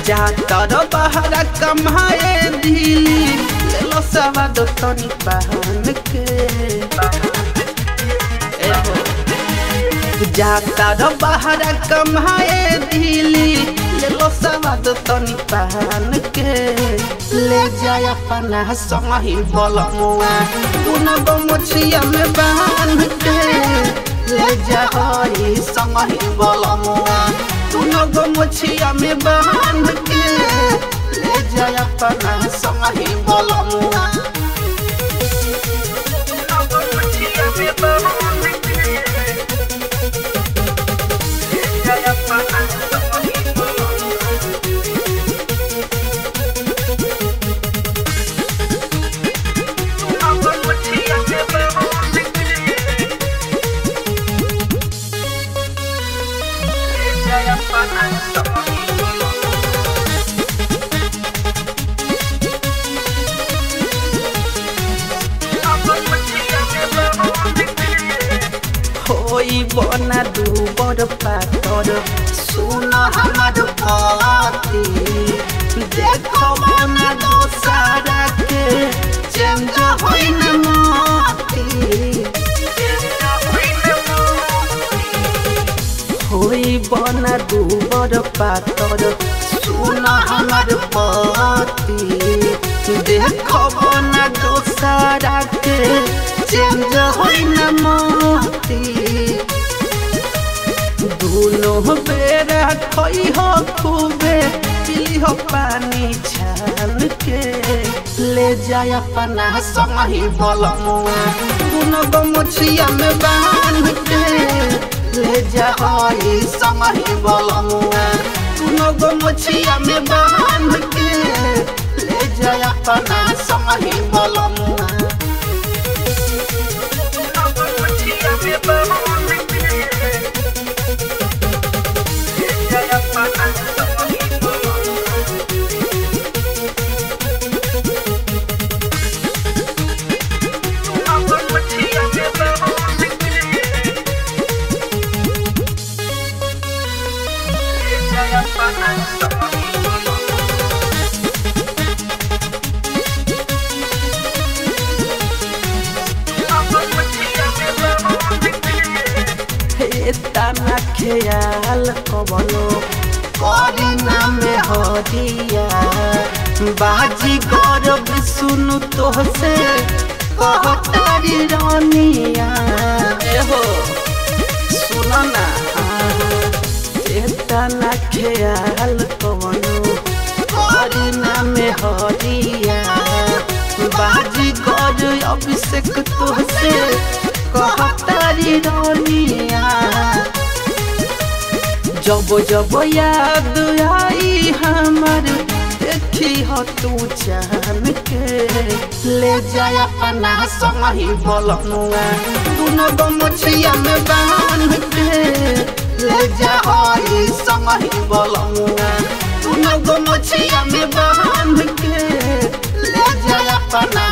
जाता रो बाहर कमाए दिली ले लो सवाद तनी पहन के जाता रो बाहर कमाए दिली ले लो सवाद तनी पहन के ले जाय अपना संगी बलमुआ दुनो गो मुछिया में बांध के ले जाई संगी बलमुआ दुनो गो मुछिया में बांध के ले जाय अपना संगी बलमुआ दुनो गो मुछिया में बांध के ले जाय अपना संगी बलमुआ दुनो गो मुछिया में बांध के ले जाय अपना संगी होई बना दूबर पातर सुन हमार पति देखो बना दोसारा के चेंज होई न मोती होई बना दूबर पातर सुन हमार पति देखो बना दोसारा के चेंज होई न मोती दुनो बेरा खोई हो खूबे पी हो पानी छान के ले जाय अपना संगी बलमुआ दुनो गो मुछिया में बांध के ले जाई संगी बलमुआ दुनो गो मुछिया में बांध के ले जाय अपना संगी बलमुआ दुनो गो मुछिया में बांध के ले जाय अपना संगी बलमुआ दुनो गो मुछिया में बांध के ले जाय अपना संगी तना ख्याल कबनो करीना में हदिया बाजी गौरव सुनु तोहसे कहतारी रानिया हो सुनो ना तना ख्याल कबनो करीना में हदिया बाजी गौरव अभिषेक तोहसे कहतारी रानिया जब जब याद आई हमार देखी हो तू जान के ले जाय अपना संगी बलमुआ दुनो गो मुछिया में बांध के ले जाई संगी बलमुआ दुनो गो मुछिया में बांध के ले जाय अपना